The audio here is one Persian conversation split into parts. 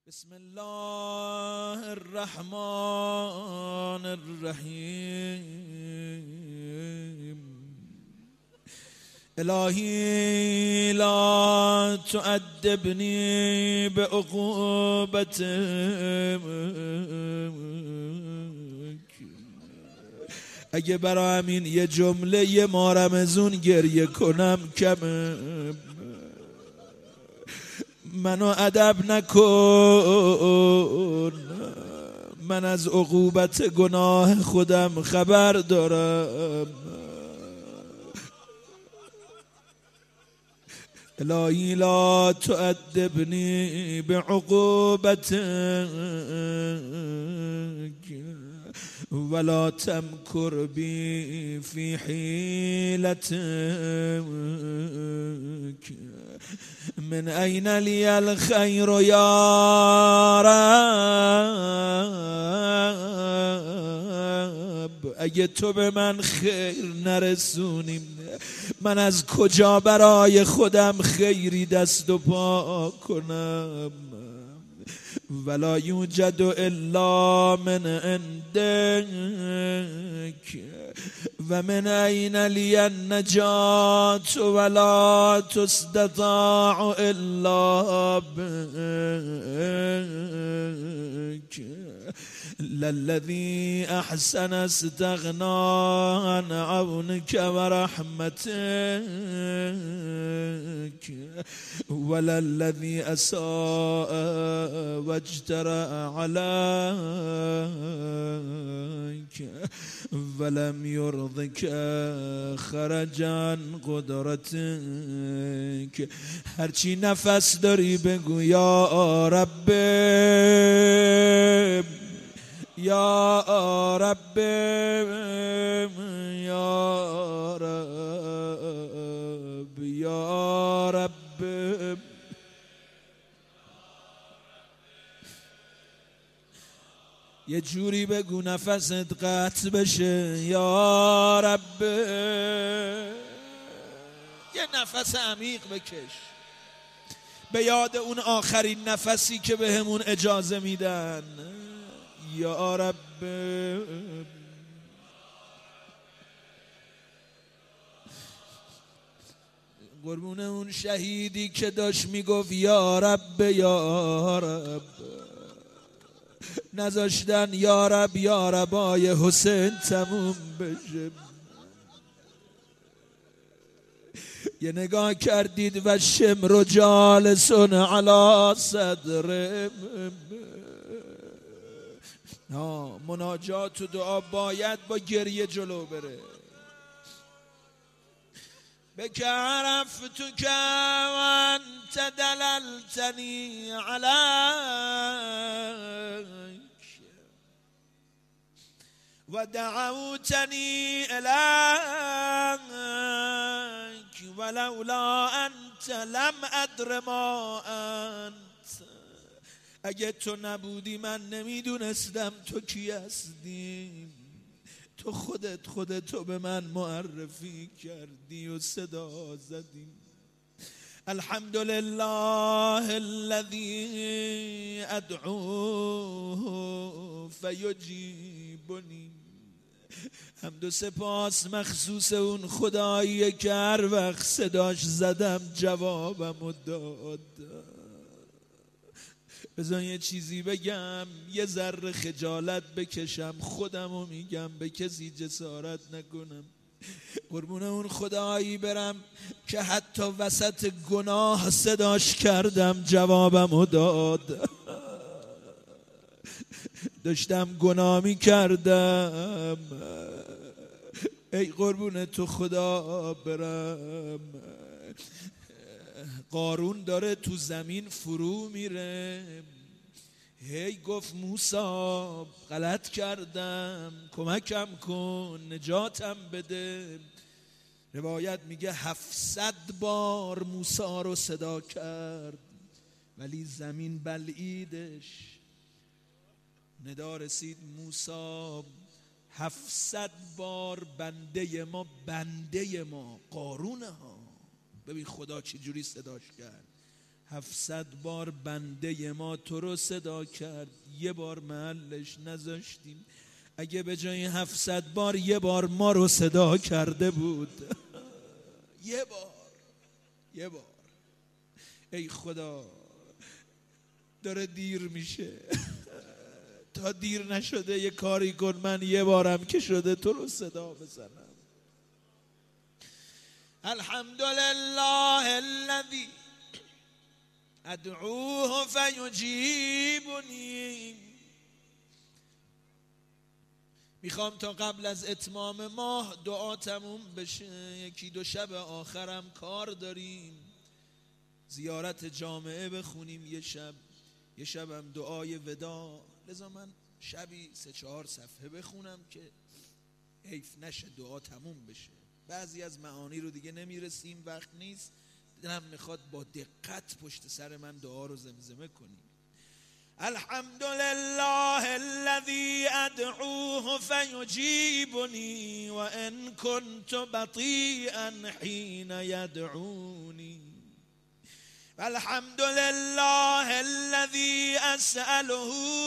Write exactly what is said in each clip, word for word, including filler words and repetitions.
بسم الله الرحمن الرحیم. الهی لا تعذبنی بعقوبتک، اگه برای همین یه جمله یه ماه رمضون گریه کنم کمه. منو ادب نکن، من از عقوبت گناه خودم خبر دارم. الهی لا تعذبنی بعقوبتک ولا تمکر بی فی حیلتک. من این لی الخیر یا رب، اگه تو به من خیر نرسونیم من از کجا برای خودم خیری دست و پا کنم؟ ولا یوجد الا من عندک و من این لی النجات ولا تستطاع الا بک. للذی احسن استغنا عن عونک و رحمتک وللذی اساء واجترأ علیک ولم یرضک خرج عن قدرتک. هرچی نفس داری بگو یا رب، یا رب، یا رب، یا رب. یه جوری بگو نفست قطع بشه یا رب. یه نفس عمیق بکش به یاد اون آخرین نفسی که بهمون اجازه میدن. یا رب. قربون اون شهیدی که داشت میگفت یا رب یا رب، نذاشتن یا رب یا ربای حسین تموم بشه. یه نگاه کردید و شمر جالسون علی صدر. مناجات و دعا باید با گریه جلو بره. بک عرفتک و انت دللتنی علیک و دعوتنی الیک ولولا انت لم ادر ما انت. اگه تو نبودی من نمیدونستم تو کی هستی. تو خودت خودتو به من معرفی کردی و صدا زدی. الحمدلله الذی ادعوه فیجیبنی. حمد و سپاس مخصوص اون خداییه که هر وقت صداش زدم جوابمو داد. بذار یه چیزی بگم، یه ذره خجالت بکشم، خودمو میگم به کسی جسارت نکنم. قربون اون خدایی برم که حتی وسط گناه صداش کردم جوابمو داد. داشتم گناه میکردم، ای قربون تو خدا برم. قارون داره تو زمین فرو میره، هی گفت موسی غلط کردم کمکم کن نجاتم بده. روایت میگه هفتصد بار موسی رو صدا کرد ولی زمین بلعیدش. ندا رسید موسی هفتصد بار بنده ما بنده ما قارونه ها. ببین خدا چه جوری صداش کرد. هفتصد بار بنده ما تو رو صدا کرد، یه بار محلش نذاشتیم. اگه به جای هفتصد بار یه بار ما رو صدا کرده بود، یه بار یه بار ای خدا داره دیر میشه، تا دیر نشده یه کاری کن، من یه بارم که شده تو رو صدا بزنم. الحمدلله الذی ادعوه فیجیبنی. میخوام تا قبل از اتمام ماه دعا تموم بشه، یکی دو شب آخرم کار داریم، زیارت جامعه بخونیم، یه شب یه شبم دعای ودا. لذا من شبی سه چهار صفحه بخونم که حیف نشه دعا تموم بشه. بعضی از معانی رو دیگه نمیرسیم، وقت نیست، دلم میخواد با دقت پشت سر من دعا رو زمزمه کنیم. الحمدلله الذی ادعوه فیجیبنی و ان کنت بطیئا حین یدعونی. الحمدلله الذی اسأله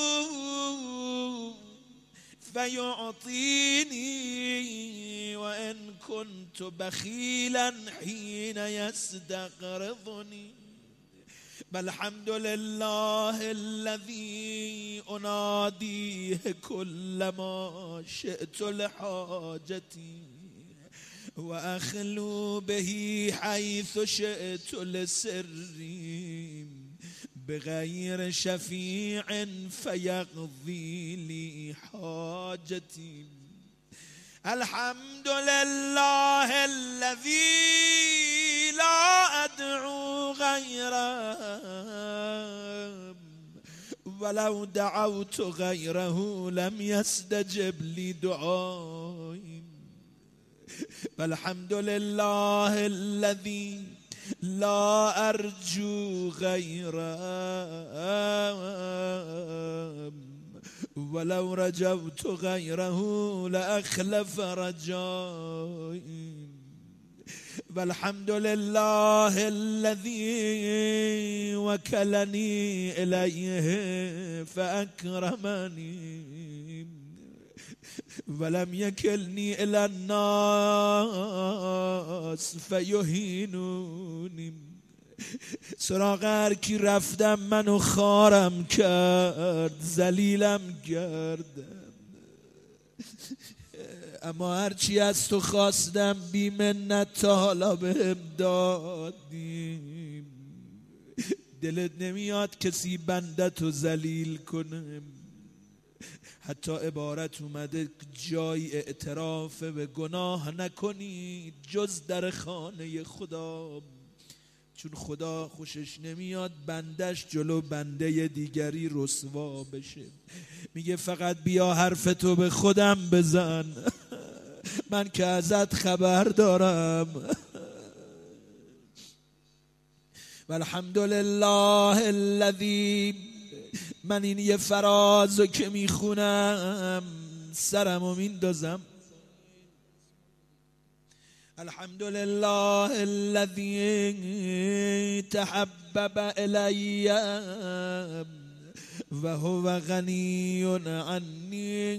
فیعطینی و ان کنت بخیلا حین یستقرضنی. الحمد لله الذي اناديه كلما شئت لحاجتي واخلو به حيث شئت لسري بغير شفيع فيقضي لي حاجتي. الحمد لله الذي لا أدعو غيره ولو دعوت غيره لم يستجب لي دعائي. والحمد لله الذي لا أرجو غيره ولو رجوت غيره لأخلف رجائي. والحمد لله الذي وكلني إليه فأكرمني ولم يكلني إلى الناس فيهينوني. سراغ هر کی رفتم منو خارم کرد، ذلیلم کرد، اما هرچی از تو خواستم بی منت تا حالا بهم دادیم. دلت نمیاد کسی بنده تو ذلیل کنه. حتی عبارت اومده جای اعتراف به گناه نکنی جز در خانه خدا، چون خدا خوشش نمیاد بندش جلو بنده دیگری رسوا بشه. میگه فقط بیا حرف تو به خودم بزن، من که ازت خبر دارم. والحمد لله الذی، من این یه فرازو که میخونم سرمو میندازم. الحمد لله الذي تحبب إلي وهو غني عني.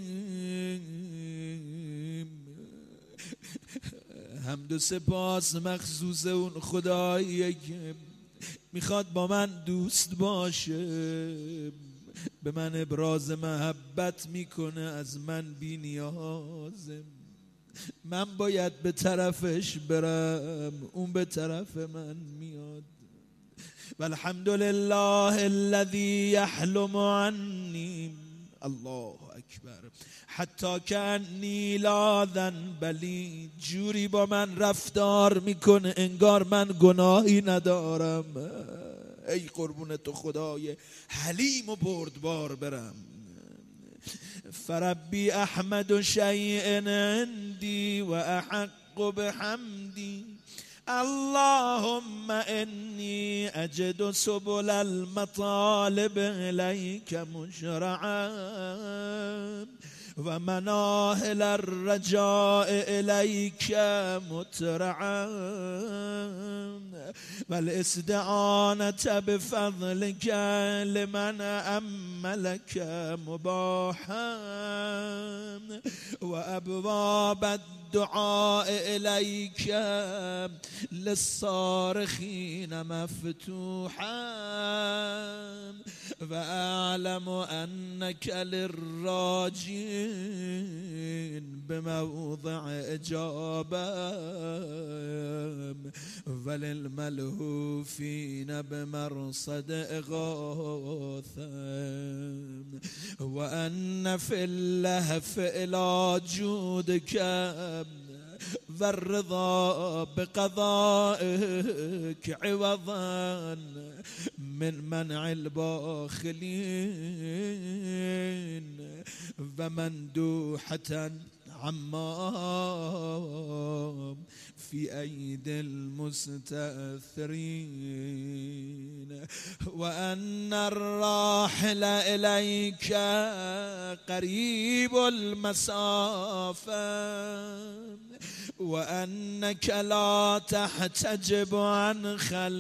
حمد و سپاس مخصوص اون خداییه که میخواد با من دوست باشه، به من ابراز محبت میکنه، از من بی نیازه. من باید به طرفش برم، اون به طرف من میاد. والحمد لله الذي يحلم عني، الله اکبر، حتی کانی لا ذنب لی، جوری با من رفتار میکنه انگار من گناهی ندارم. ای قربون تو خدای حلیم و بردبار برم. فربی احمد شیء عندي واحق بحمدي. اللهم اني اجد سبل المطالب اليك مشرعا و مناهل الرجاء الیک مترعا و الاستعانة بفضلك لمن املك مباحا و ابواب الدعاء الیک للصارخین مفتوحا و اعلم انک للراجین بموضع اجابه وللملهوفین بمرصد اغاثه و ان فی اللهف الى جودک والرضا بقضائك عوضا من منع الباخلين ومندوحة عما في أيدي المستأثرين وأن الراحل إليك قريب المسافة وأنك لا تحتجب عن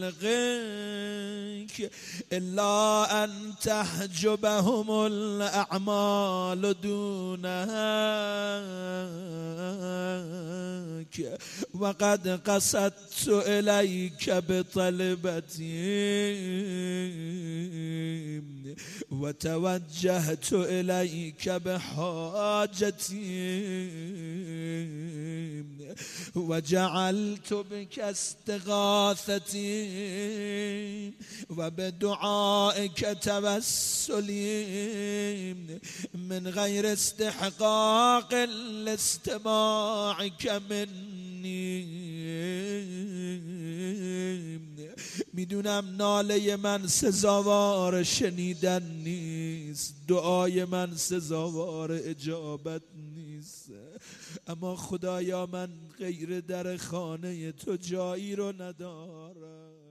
خلقك إلا أن تحجبهم الأعمال دونك وقد قصدت إليك بطلبتي وتوجهت إليك بحاجتي وجعلت بك استغاثتي وبدعائك توسلي من غير استحقاق لاستماعك مني. میدونم ناله من سزاوار شنیدن نیست، دعای من سزاوار اجابت نیست، اما خدایا من غیر در خانه تو جایی رو ندارم.